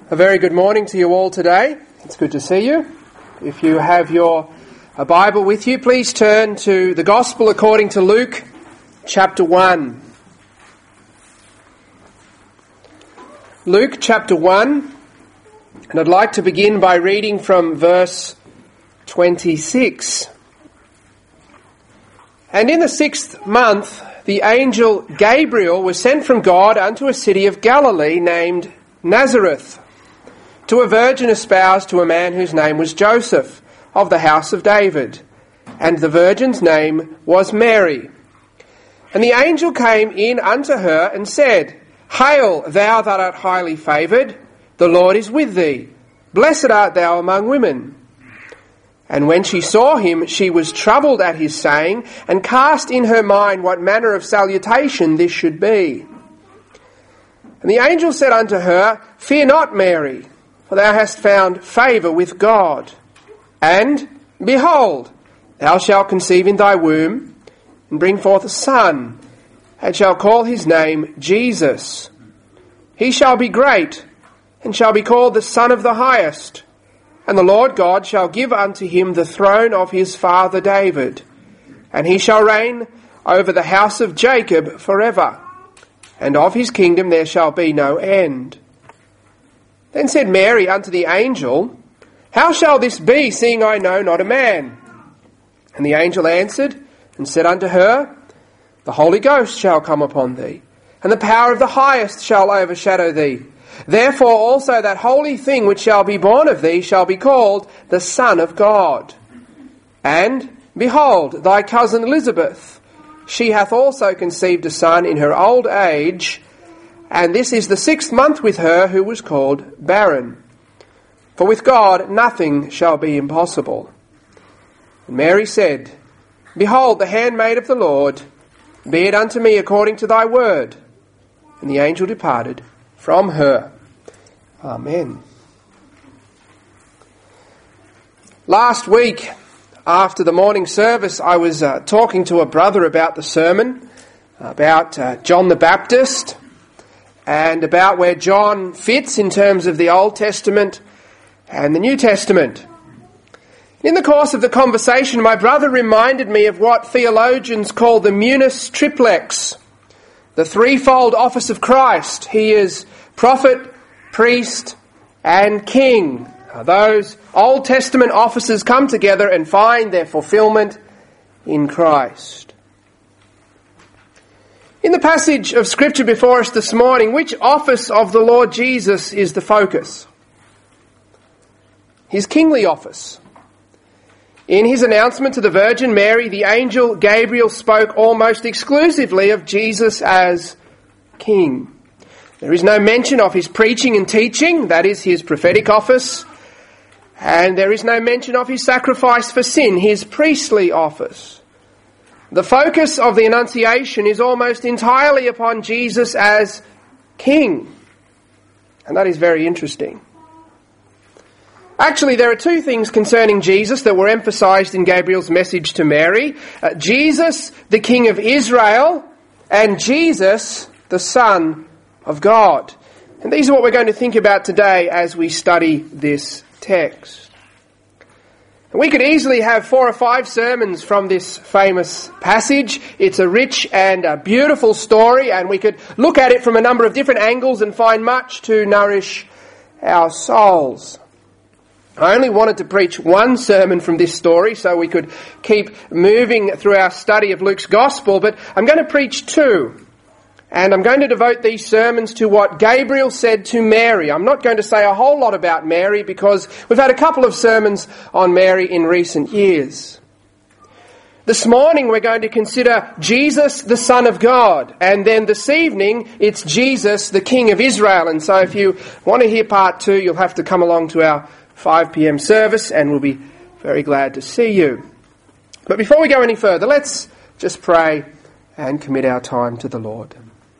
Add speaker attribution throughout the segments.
Speaker 1: A very good morning to you all today. It's good to see you. If you have your Bible with you, please turn to the Gospel according to Luke chapter 1. Luke chapter 1, and I'd like to begin by reading from verse 26. And in the 6th month, the angel Gabriel was sent from God unto a city of Galilee named Nazareth, to a virgin espoused to a man whose name was Joseph, of the house of David, and the virgin's name was Mary. And the angel came in unto her and said, Hail, thou that art highly favoured, the Lord is with thee. Blessed art thou among women. And when she saw him, she was troubled at his saying, and cast in her mind what manner of salutation this should be. And the angel said unto her, Fear not, Mary, for thou hast found favour with God. And, behold, thou shalt conceive in thy womb, and bring forth a son, and shalt call his name Jesus. He shall be great, and shall be called the Son of the Highest. And the Lord God shall give unto him the throne of his father David, and he shall reign over the house of Jacob forever, and of his kingdom there shall be no end. Then said Mary unto the angel, How shall this be, seeing I know not a man? And the angel answered and said unto her, The Holy Ghost shall come upon thee, and the power of the Highest shall overshadow thee. Therefore also that holy thing which shall be born of thee shall be called the Son of God. And, behold, thy cousin Elizabeth, she hath also conceived a son in her old age, and this is the 6th month with her who was called barren. For with God nothing shall be impossible. And Mary said, Behold, the handmaid of the Lord, be it unto me according to thy word. And the angel departed from her. Amen. Last week, after the morning service, I was talking to a brother about the sermon, about John the Baptist, and about where John fits in terms of the Old Testament and the New Testament. In the course of the conversation, my brother reminded me of what theologians call the munus triplex, the threefold office of Christ. He is prophet, priest, and king. Those Old Testament offices come together and find their fulfillment in Christ. In the passage of Scripture before us this morning, which office of the Lord Jesus is the focus? His kingly office. In his announcement to the Virgin Mary, the angel Gabriel spoke almost exclusively of Jesus as King. There is no mention of his preaching and teaching, that is his prophetic office, and there is no mention of his sacrifice for sin, his priestly office. The focus of the Annunciation is almost entirely upon Jesus as King, and that is very interesting. Actually, there are two things concerning Jesus that were emphasised in Gabriel's message to Mary. Jesus, the King of Israel, and Jesus, the Son of God. And these are what we're going to think about today as we study this text. We could easily have 4 or 5 sermons from this famous passage. It's a rich and a beautiful story, and we could look at it from a number of different angles and find much to nourish our souls. I only wanted to preach one sermon from this story so we could keep moving through our study of Luke's Gospel, but I'm going to preach 2. And I'm going to devote these sermons to what Gabriel said to Mary. I'm not going to say a whole lot about Mary because we've had a couple of sermons on Mary in recent years. This morning we're going to consider Jesus, the Son of God. And then this evening it's Jesus, the King of Israel. And so if you want to hear part 2, you'll have to come along to our 5 p.m. service and we'll be very glad to see you. But before we go any further, let's just pray and commit our time to the Lord.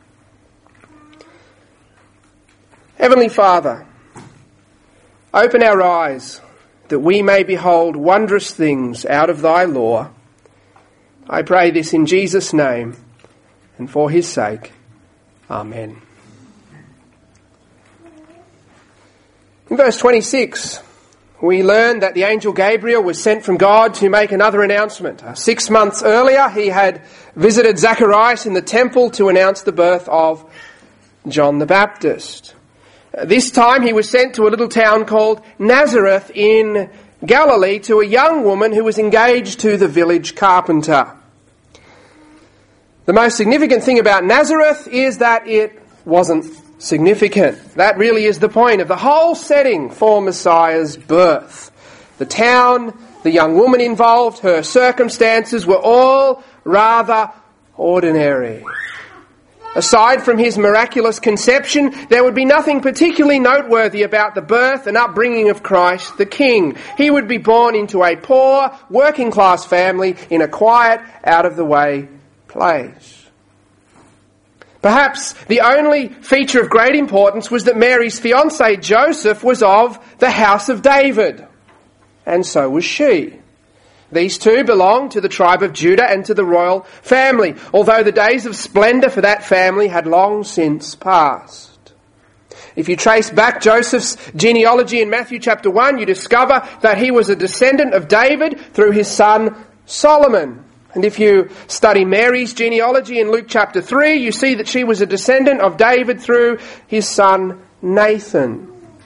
Speaker 1: Heavenly Father, open our eyes that we may behold wondrous things out of thy law. I pray this in Jesus' name and for his sake. Amen. In verse 26, we learn that the angel Gabriel was sent from God to make another announcement. 6 months earlier, he had visited Zacharias in the temple to announce the birth of John the Baptist. This time he was sent to a little town called Nazareth in Galilee to a young woman who was engaged to the village carpenter. The most significant thing about Nazareth is that it wasn't significant. That really is the point of the whole setting for Messiah's birth. The town, the young woman involved, her circumstances were all rather ordinary. Aside from his miraculous conception, there would be nothing particularly noteworthy about the birth and upbringing of Christ the King. He would be born into a poor, working-class family in a quiet, out-of-the-way place. Perhaps the only feature of great importance was that Mary's fiancé Joseph was of the house of David, and so was she. These two belonged to the tribe of Judah and to the royal family, although the days of splendour for that family had long since passed. If you trace back Joseph's genealogy in Matthew chapter 1, you discover that he was a descendant of David through his son Solomon. And if you study Mary's genealogy in Luke chapter 3, you see that she was a descendant of David through his son Nathan.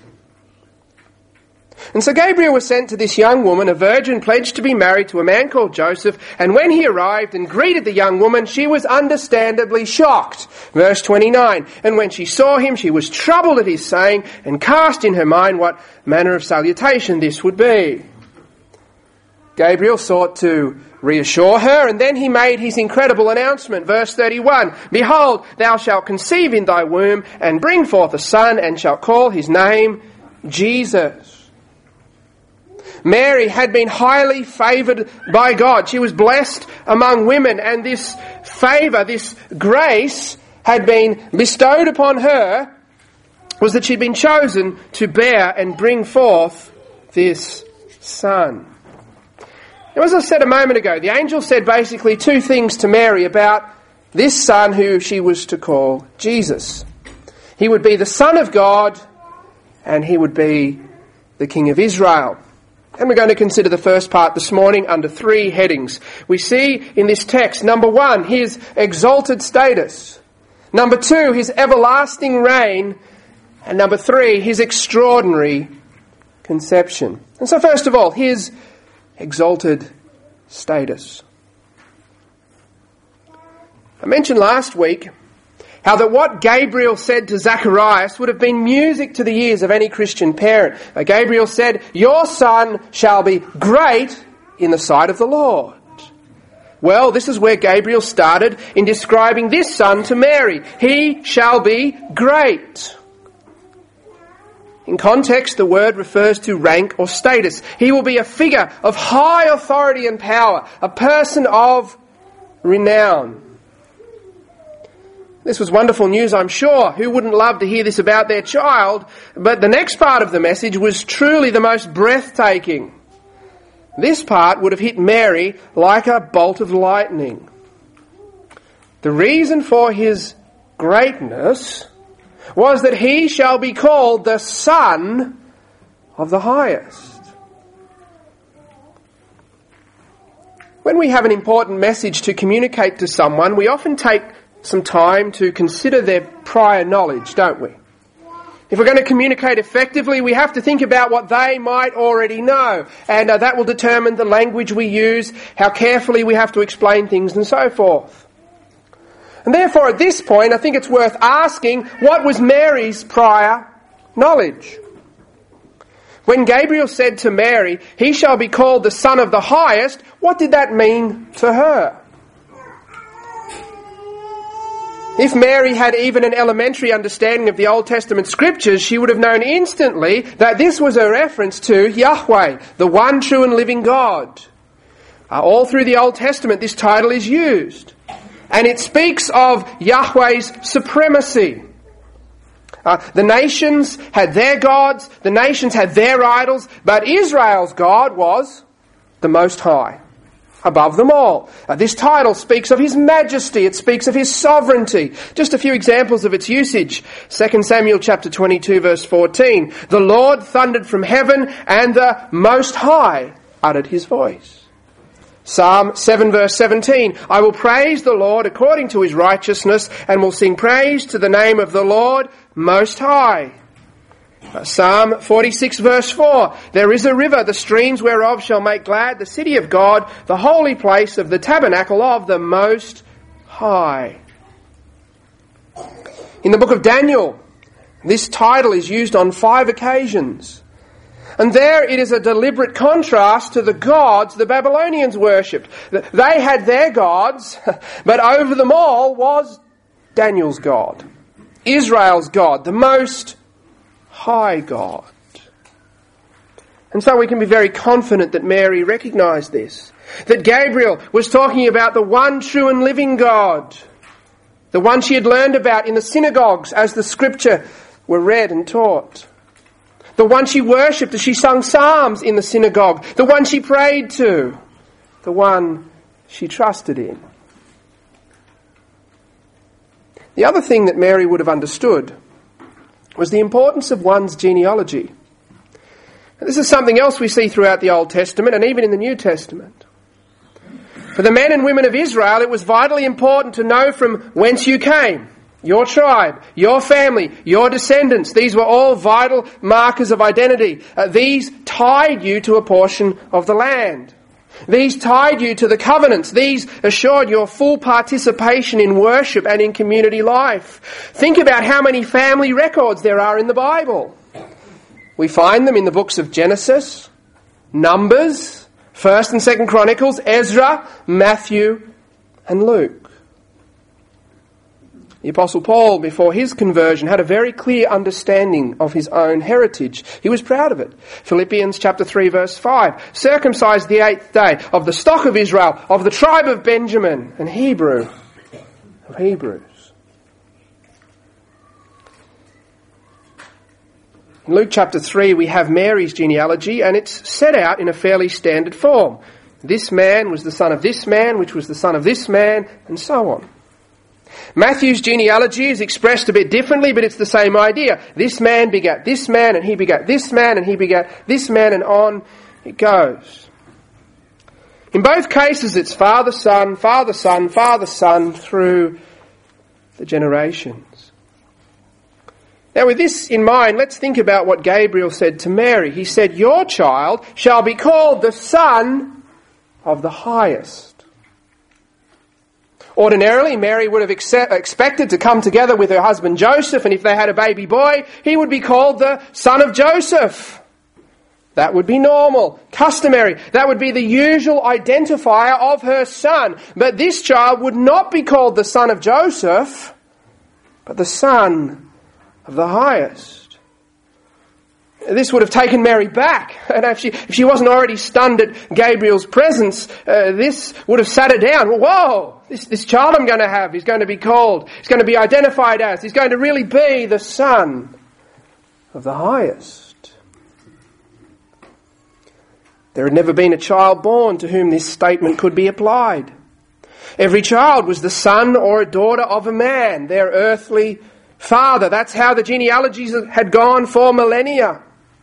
Speaker 1: And so Gabriel was sent to this young woman, a virgin pledged to be married to a man called Joseph, and when he arrived and greeted the young woman, she was understandably shocked. Verse 29, and when she saw him, she was troubled at his saying, and cast in her mind what manner of salutation this would be. Gabriel sought to reassure her, and then he made his incredible announcement. Verse 31, behold, thou shalt conceive in thy womb, and bring forth a son, and shalt call his name Jesus. Mary had been highly favoured by God. She was blessed among women, and this favour, this grace had been bestowed upon her was that she'd been chosen to bear and bring forth this son. Now, as I said a moment ago, the angel said basically two things to Mary about this son who she was to call Jesus. He would be the Son of God, and he would be the King of Israel. And we're going to consider the first part this morning under three headings. We see in this text, number one, his exalted status. Number two, his everlasting reign. And number three, his extraordinary conception. And so first of all, his exalted status. I mentioned last week how that what Gabriel said to Zacharias would have been music to the ears of any Christian parent. Gabriel said, your son shall be great in the sight of the Lord. Well, this is where Gabriel started in describing this son to Mary. He shall be great. In context, the word refers to rank or status. He will be a figure of high authority and power, a person of renown. This was wonderful news, I'm sure. Who wouldn't love to hear this about their child? But the next part of the message was truly the most breathtaking. This part would have hit Mary like a bolt of lightning. The reason for his greatness was that he shall be called the Son of the Highest. When we have an important message to communicate to someone, we often take some time to consider their prior knowledge, don't we? If we're going to communicate effectively, we have to think about what they might already know, and that will determine the language we use, how carefully we have to explain things, and so forth. And therefore, at this point, I think it's worth asking, what was Mary's prior knowledge? When Gabriel said to Mary, he shall be called the Son of the Highest, what did that mean to her? If Mary had even an elementary understanding of the Old Testament scriptures, she would have known instantly that this was a reference to Yahweh, the one true and living God. All through the Old Testament, this title is used. And it speaks of Yahweh's supremacy. The nations had their gods, the nations had their idols, but Israel's God was the Most High. above them all. This title speaks of his majesty. It speaks of his sovereignty. Just a few examples of its usage. 2 Samuel chapter 22 verse 14. The Lord thundered from heaven, and the Most High uttered his voice. Psalm 7 verse 17. I will praise the Lord according to his righteousness, and will sing praise to the name of the Lord Most High. Psalm 46 verse 4. There is a river, the streams whereof shall make glad the city of God, the holy place of the tabernacle of the Most High. In the book of Daniel, this title is used on 5 occasions. And there it is a deliberate contrast to the gods the Babylonians worshipped. They had their gods, but over them all was Daniel's God, Israel's God, the Most High God. And so we can be very confident that Mary recognised this, that Gabriel was talking about the one true and living God, the one she had learned about in the synagogues as the scripture were read and taught, the one she worshipped as she sung psalms in the synagogue, the one she prayed to, the one she trusted in. The other thing that Mary would have understood was the importance of one's genealogy. And this is something else we see throughout the Old Testament and even in the New Testament. For the men and women of Israel, it was vitally important to know from whence you came, your tribe, your family, your descendants. These were all vital markers of identity. These tied you to a portion of the land. These tied you to the covenants. These assured your full participation in worship and in community life. Think about how many family records there are in the Bible. We find them in the books of Genesis, Numbers, 1st and 2nd Chronicles, Ezra, Matthew, and Luke. The Apostle Paul, before his conversion, had a very clear understanding of his own heritage. He was proud of it. Philippians chapter 3 verse 5. Circumcised the 8th day, of the stock of Israel, of the tribe of Benjamin, and Hebrew of Hebrews. In Luke chapter 3 we have Mary's genealogy, and it's set out in a fairly standard form. This man was the son of this man, which was the son of this man, and so on. Matthew's genealogy is expressed a bit differently, but it's the same idea. This man begat this man, and he begat this man, and he begat this man, and on it goes. In both cases, it's father, son, father, son, father, son, through the generations. Now, with this in mind, let's think about what Gabriel said to Mary. He said, your child shall be called the Son of the Highest. Ordinarily, Mary would have expected to come together with her husband Joseph, and if they had a baby boy, he would be called the son of Joseph. That would be normal, customary. That would be the usual identifier of her son. But this child would not be called the son of Joseph, but the Son of the Highest. This would have taken Mary back. And if she wasn't already stunned at Gabriel's presence, this would have sat her down. Whoa! This child I'm going to have is going to be called, he's going to be identified as, he's going to really be the Son of the Highest. There had never been a child born to whom this statement could be applied. Every child was the son or a daughter of a man, their earthly father. That's how the genealogies had gone for millennia.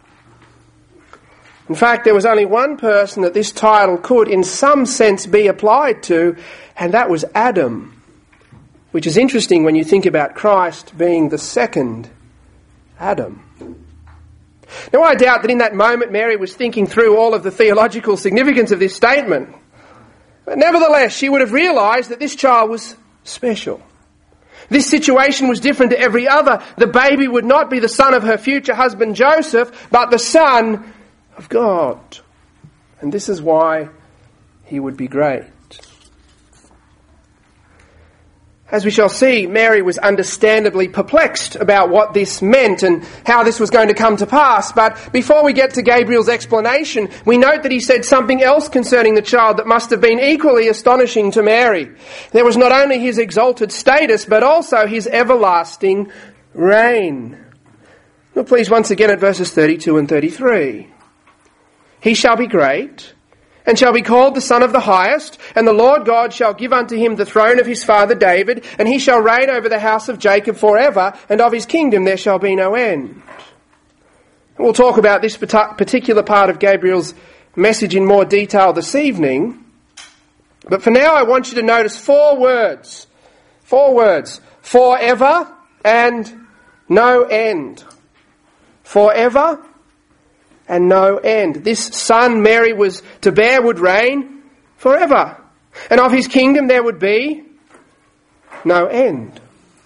Speaker 1: In fact, there was only one person that this title could, in some sense, be applied to, and that was Adam, which is interesting when you think about Christ being the second Adam. Now, I doubt that in that moment Mary was thinking through all of the theological significance of this statement. But nevertheless, she would have realised that this child was special. This situation was different to every other. The baby would not be the son of her future husband Joseph, but the Son of God. And this is why he would be great. As we shall see, Mary was understandably perplexed about what this meant and how this was going to come to pass. But before we get to Gabriel's explanation, we note that he said something else concerning the child that must have been equally astonishing to Mary. There was not only his exalted status, but also his everlasting reign. Look please once again at verses 32 and 33. He shall be great and shall be called the Son of the Highest, and the Lord God shall give unto him the throne of his father David, and he shall reign over the house of Jacob forever, and of his kingdom there shall be no end. We'll talk about this particular part of Gabriel's message in more detail this evening, but for now I want you to notice four words. Forever and no end. Forever and no end. This son Mary was to bear would reign forever, and of his kingdom there would be no end.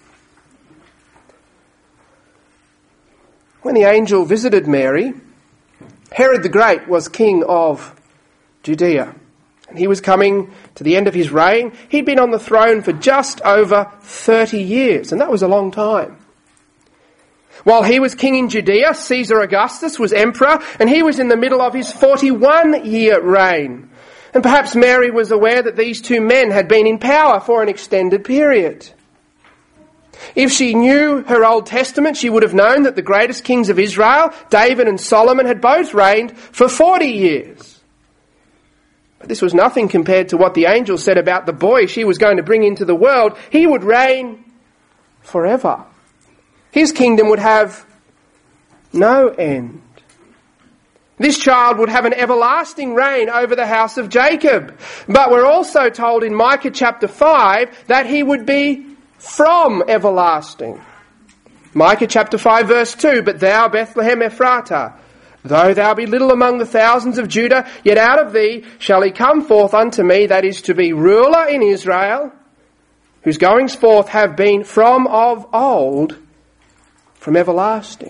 Speaker 1: When the angel visited Mary, Herod the Great was king of Judea, and he was coming to the end of his reign. He'd been on the throne for just over 30 years, and that was a long time. While he was king in Judea, Caesar Augustus was emperor, and he was in the middle of his 41-year reign. And perhaps Mary was aware that these two men had been in power for an extended period. If she knew her Old Testament, she would have known that the greatest kings of Israel, David and Solomon, had both reigned for 40 years. But this was nothing compared to what the angel said about the boy she was going to bring into the world. He would reign forever. His kingdom would have no end. This child would have an everlasting reign over the house of Jacob. But we're also told in Micah chapter 5 that he would be from everlasting. Micah chapter 5 verse 2, But thou, Bethlehem Ephratah, though thou be little among the thousands of Judah, yet out of thee shall he come forth unto me, that is to be ruler in Israel, whose goings forth have been from of old, from everlasting.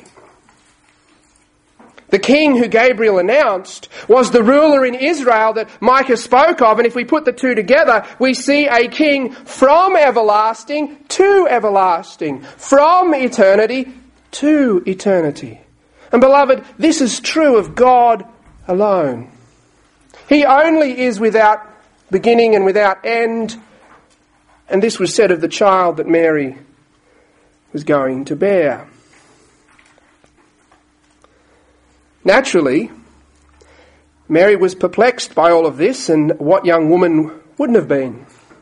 Speaker 1: The king who Gabriel announced was the ruler in Israel that Micah spoke of, and if we put the two together, we see a king from everlasting to everlasting, from eternity to eternity. And beloved, this is true of God alone. He only is without beginning and without end, and this was said of the child that Mary was going to bear. Naturally, Mary was perplexed by all of this, and what young woman wouldn't have been?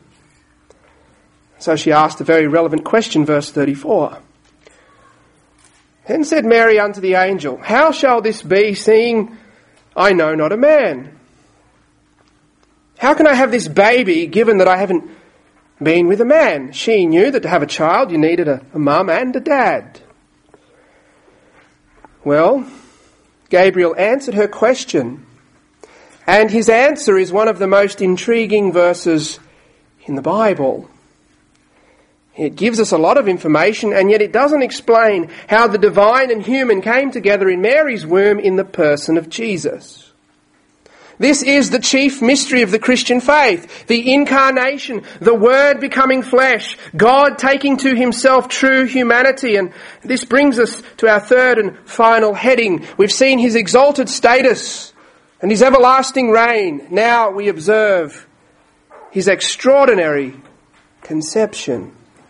Speaker 1: So she asked a very relevant question, verse 34. Then said Mary unto the angel, How shall this be, seeing I know not a man? How can I have this baby, given that I haven't been with a man? She knew that to have a child you needed a mum and a dad. Well, Gabriel answered her question, and his answer is one of the most intriguing verses in the Bible. It gives us a lot of information, and yet it doesn't explain how the divine and human came together in Mary's womb in the person of Jesus. This is the chief mystery of the Christian faith, the incarnation, the Word becoming flesh, God taking to himself true humanity. And this brings us to our third and final heading. We've seen his exalted status and his everlasting reign. Now we observe his extraordinary conception.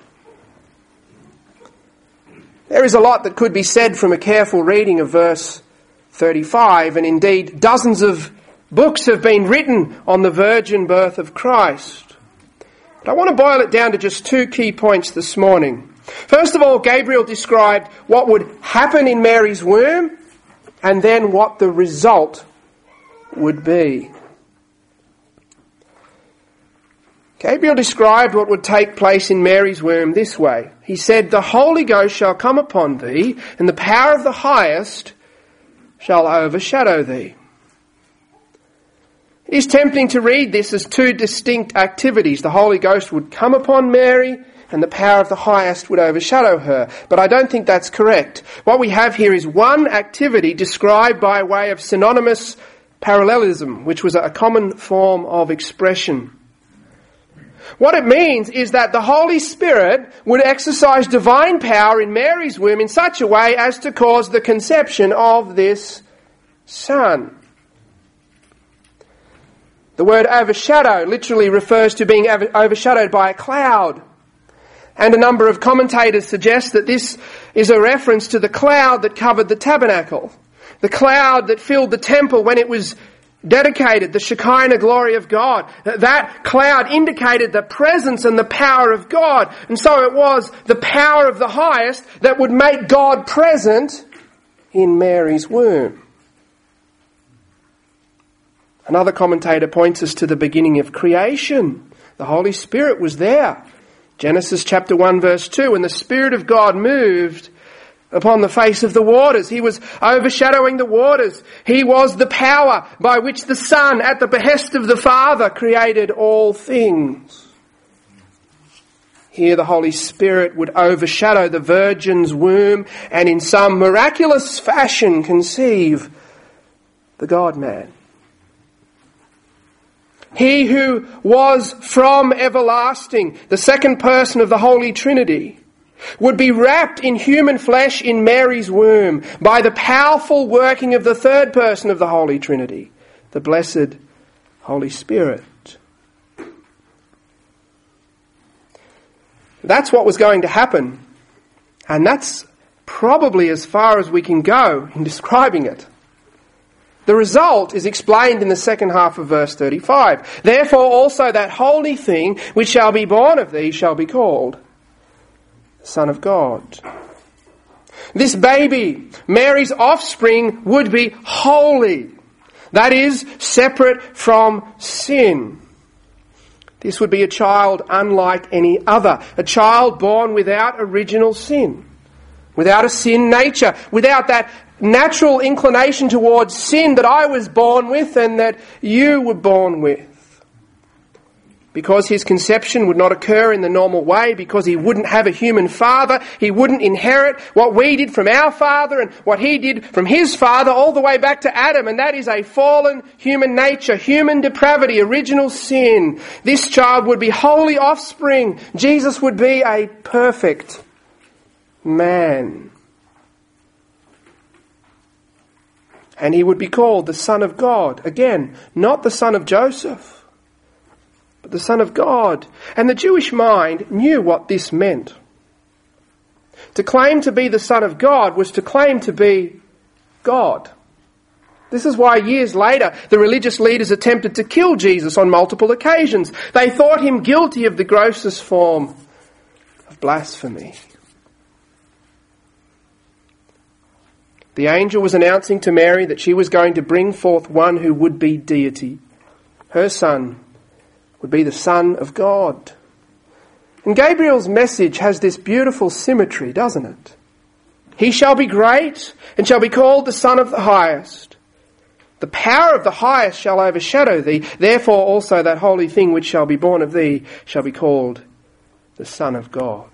Speaker 1: There is a lot that could be said from a careful reading of verse 35, and indeed dozens of books have been written on the virgin birth of Christ. But I want to boil it down to just two key points this morning. First of all, Gabriel described what would happen in Mary's womb, and then what the result would be. Gabriel described what would take place in Mary's womb this way. He said, The Holy Ghost shall come upon thee, and the power of the highest shall overshadow thee. It is tempting to read this as two distinct activities. The Holy Ghost would come upon Mary, and the power of the highest would overshadow her. But I don't think that's correct. What we have here is one activity described by way of synonymous parallelism, which was a common form of expression. What it means is that the Holy Spirit would exercise divine power in Mary's womb in such a way as to cause the conception of this Son. The word overshadow literally refers to being overshadowed by a cloud. And a number of commentators suggest that this is a reference to the cloud that covered the tabernacle, the cloud that filled the temple when it was dedicated the Shekinah glory of God. That cloud indicated the presence and the power of God. And so it was the power of the highest that would make God present in Mary's womb. Another commentator points us to the beginning of creation. The Holy Spirit was there. Genesis chapter 1 verse 2, and the Spirit of God moved upon the face of the waters. He was overshadowing the waters. He was the power by which the Son, at the behest of the Father, created all things. Here the Holy Spirit would overshadow the Virgin's womb and in some miraculous fashion conceive the God-man. He who was from everlasting, the second person of the Holy Trinity, would be wrapped in human flesh in Mary's womb by the powerful working of the third person of the Holy Trinity, the blessed Holy Spirit. That's what was going to happen, and that's probably as far as we can go in describing it. The result is explained in the second half of verse 35. Therefore also that holy thing which shall be born of thee shall be called Son of God. This baby, Mary's offspring, would be holy. That is, separate from sin. This would be a child unlike any other. A child born without original sin. Without a sin nature. Without that natural inclination towards sin that I was born with and that you were born with. Because his conception would not occur in the normal way, because he wouldn't have a human father, he wouldn't inherit what we did from our father and what he did from his father all the way back to Adam, and that is a fallen human nature, human depravity, original sin. This child would be holy offspring. Jesus would be a perfect man. And he would be called the Son of God. Again, not the son of Joseph, but the Son of God. And the Jewish mind knew what this meant. To claim to be the Son of God was to claim to be God. This is why years later the religious leaders attempted to kill Jesus on multiple occasions. They thought him guilty of the grossest form of blasphemy. The angel was announcing to Mary that she was going to bring forth one who would be deity. Her son would be the Son of God. And Gabriel's message has this beautiful symmetry, doesn't it? He shall be great and shall be called the Son of the Highest. The power of the Highest shall overshadow thee. Therefore also that holy thing which shall be born of thee shall be called the Son of God.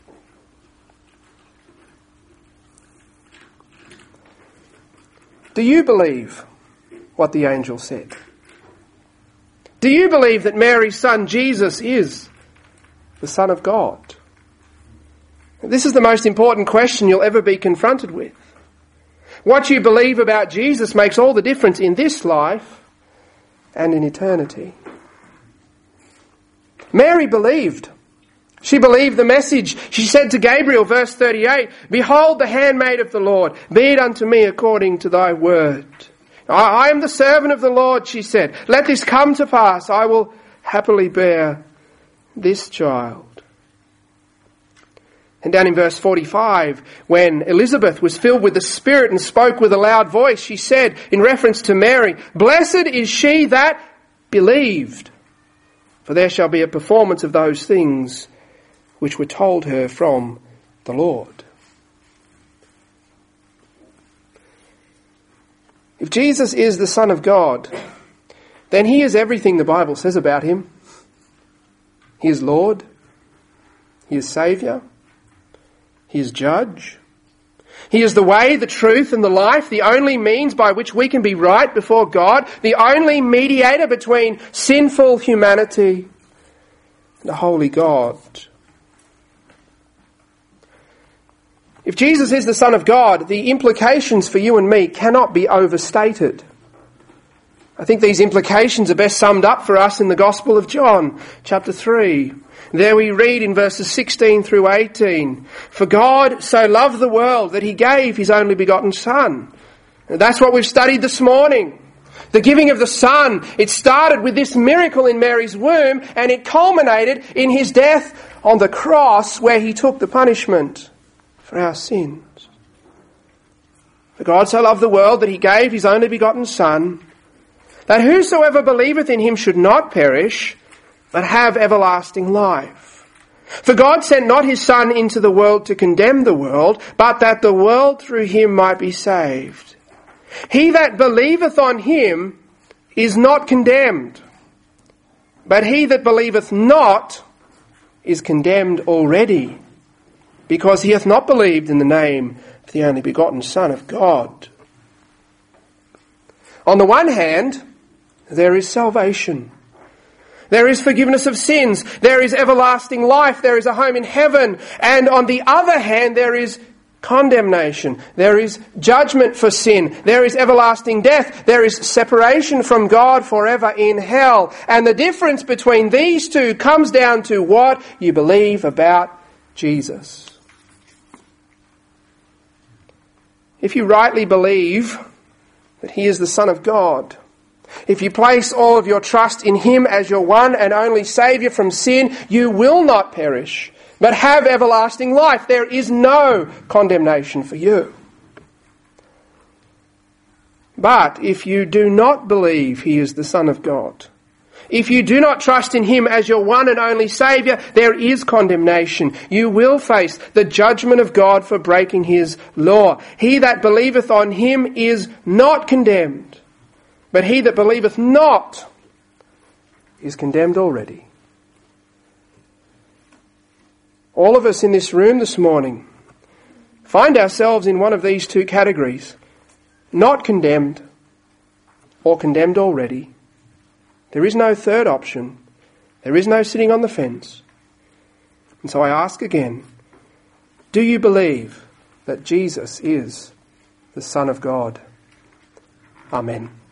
Speaker 1: Do you believe what the angel said? Do you believe that Mary's son Jesus is the Son of God? This is the most important question you'll ever be confronted with. What you believe about Jesus makes all the difference in this life and in eternity. Mary believed. She believed the message. She said to Gabriel, verse 38, "Behold the handmaid of the Lord, be it unto me according to thy word." I am the servant of the Lord, she said. Let this come to pass. I will happily bear this child. And down in verse 45, when Elizabeth was filled with the Spirit and spoke with a loud voice, she said, in reference to Mary, "Blessed is she that believed, for there shall be a performance of those things which were told her from the Lord." If Jesus is the Son of God, then he is everything the Bible says about him. He is Lord. He is Saviour. He is Judge. He is the way, the truth and the life, the only means by which we can be right before God, the only mediator between sinful humanity and a holy God. If Jesus is the Son of God, the implications for you and me cannot be overstated. I think these implications are best summed up for us in the Gospel of John, chapter 3. There we read in verses 16 through 18, "For God so loved the world that he gave his only begotten Son." And that's what we've studied this morning. The giving of the Son, it started with this miracle in Mary's womb, and it culminated in his death on the cross, where he took the punishment for our sins. For God so loved the world that he gave his only begotten Son, that whosoever believeth in him should not perish, but have everlasting life. For God sent not his Son into the world to condemn the world, but that the world through him might be saved. He that believeth on him is not condemned, but he that believeth not is condemned already, because he hath not believed in the name of the only begotten Son of God. On the one hand, there is salvation. There is forgiveness of sins. There is everlasting life. There is a home in heaven. And on the other hand, there is condemnation. There is judgment for sin. There is everlasting death. There is separation from God forever in hell. And the difference between these two comes down to what you believe about Jesus. If you rightly believe that he is the Son of God, if you place all of your trust in him as your one and only Saviour from sin, you will not perish, but have everlasting life. There is no condemnation for you. But if you do not believe he is the Son of God, if you do not trust in him as your one and only Saviour, there is condemnation. You will face the judgment of God for breaking his law. He that believeth on him is not condemned, but he that believeth not is condemned already. All of us in this room this morning find ourselves in one of these two categories: not condemned or condemned already. There is no third option. There is no sitting on the fence. And so I ask again, do you believe that Jesus is the Son of God? Amen.